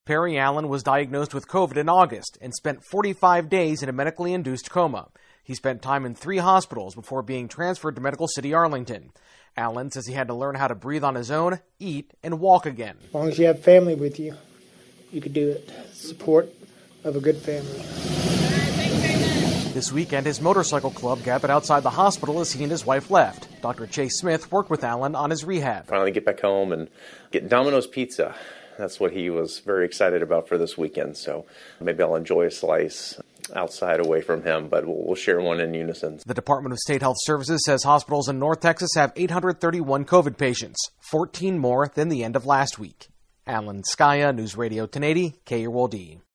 Perry Allen was diagnosed with COVID in August and spent 45 days in a medically induced coma. He spent time in 3 hospitals before being transferred to Medical City Arlington. Allen says he had to learn how to breathe on his own, eat, and walk again. As long as you have family with you, you could do it. Support of a good family. This weekend, his motorcycle club gathered outside the hospital as he and his wife left. Dr. Chase Smith worked with Allen on his rehab. Finally get back home and get Domino's Pizza. That's what he was very excited about for this weekend. So maybe I'll enjoy a slice outside away from him, but we'll share one in unison. The Department of State Health Services says hospitals in North Texas have 831 COVID patients, 14 more than the end of last week. Alan Skaya, News Radio 1080, KRLD.